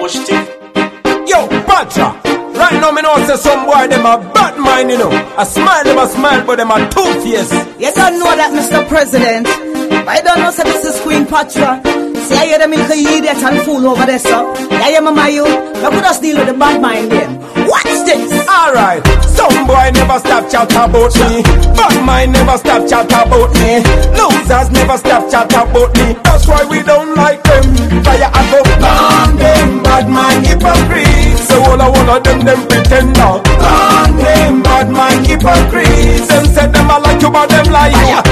Bush thing. Yo, Patra. Right now, me know say some boy them a bad mind, you know. I smile, but them a two-faced. You don't know that, Mr. President. I don't know, say this is Queen Patra. See, I hear them milk idiot and fool over there, sir. I hear my you. Now could us deal with the bad mind then. What's this? Alright, some boy never stop chat about me. Bad mind never stop chat about me. Losers never stop chat about me. That's why we don't like them. Fire and go on them. Bad mind hypocrites. So all of them pretender. On them. Bad mind hypocrites. Them say them a like you but them lie.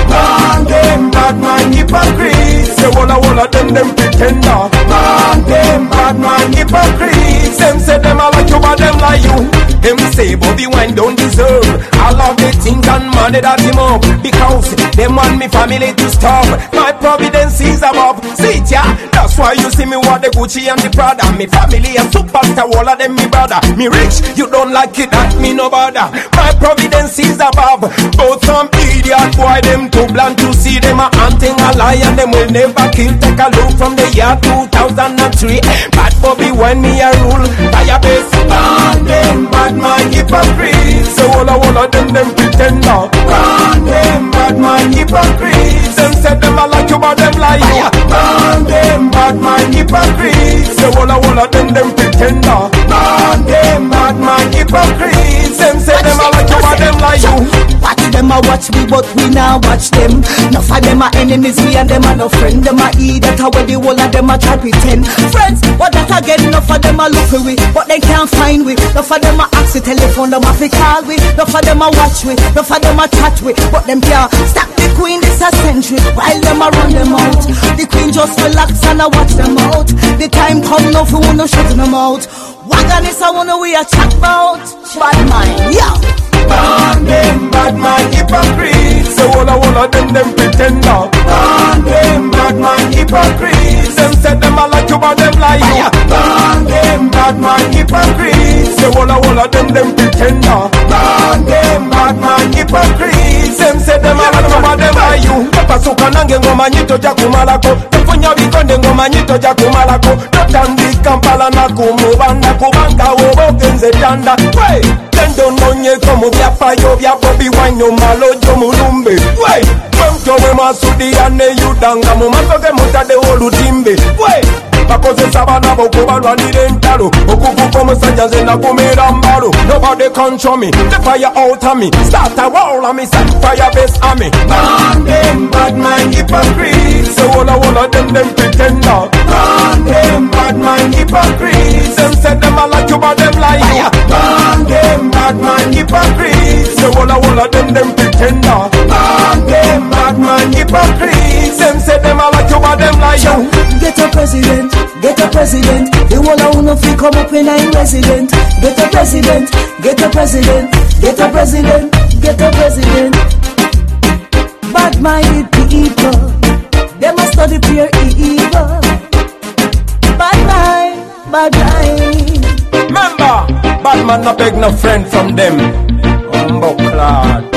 On them. Bad mind hypocrites. So all of them pretender. On them. Bad mind hypocrites. Them say them a like you but them lie. Them say Bobby Wine don't deserve all of the things and money that him up, because them want me family to stop. My providence is above. See it, yeah? That's why you see me want the Gucci and the Prada. Me family and superstar, all of them me brother. Me rich, you don't like it, that me no bother. My providence is above. Both some idiot boy, them too blind to see them a hunting a lion. Them will never kill. Take a look from the year 2003. Bad Bobby when me a rule. Fire base on them. Bad man hypocrites. So all of them pretender. On them. Bad man hypocrites. Them say them a like you but them lie. On them. Bad man hypocrites. So all of them pretender. On them. Bad man hypocrites. Them say them a like you but them lie. Watch them a watch me but we now watch them. Enough of them are enemies, we and them are no friend. Them a eat that where the whole of them a try pretend. Friends, what that again? Enough of them a look away, but they can't find we. Enough of them a ask the telephone, them a fi call we. Enough of them a watch we, enough of them a chat we, but them can't stop the queen this a century. While them a run them out, the queen just relax and a watch them out. The time come now for wanna shut them out. Wagon is a wanna we a chat about. Bad mind, yeah. On them, bad man hypocrites. So all of them pretender. On them, bad man hypocrites. Them say them a like you but them lie. On them, bad man hypocrites. So all of them pretender. On them, bad man hypocrites. Them say them a like you but them lie. Pasuka nange ngoma nyito ja kumalako. Tufunya bikonde ngoma nyito ja kumalako. Totandi Kampala na kumubanda kubanga wobogenze tanda. Wey, tendo nonye komo bya payo bya Bobby Wine no malo jo mulumbe. Wey, mto we masudi ane yudanga mu masoge mutade olutimbe. Wey, bakoze sabana bokubalwanira entalo okuvuka omusajja nze nakumira mbalo. Nobody control me, the fire out of me. Start a war on me, set fire base on me. On them, bad man hypocrites. So all of them pretender. On them, bad man hypocrites. Them say them a like you but them lie. On them, bad man hypocrites. So all of them pretender. On them, bad man hypocrites. Them say them a like you but them lie. Get a president, get a president. The whole of uno fi come up in a resident. Get a president, get a president, get a president, get a president. Bad-minded people, they must study pure evil. Bad mind, bad mind. Remember, bad man not beg no friend from them. Humble clad.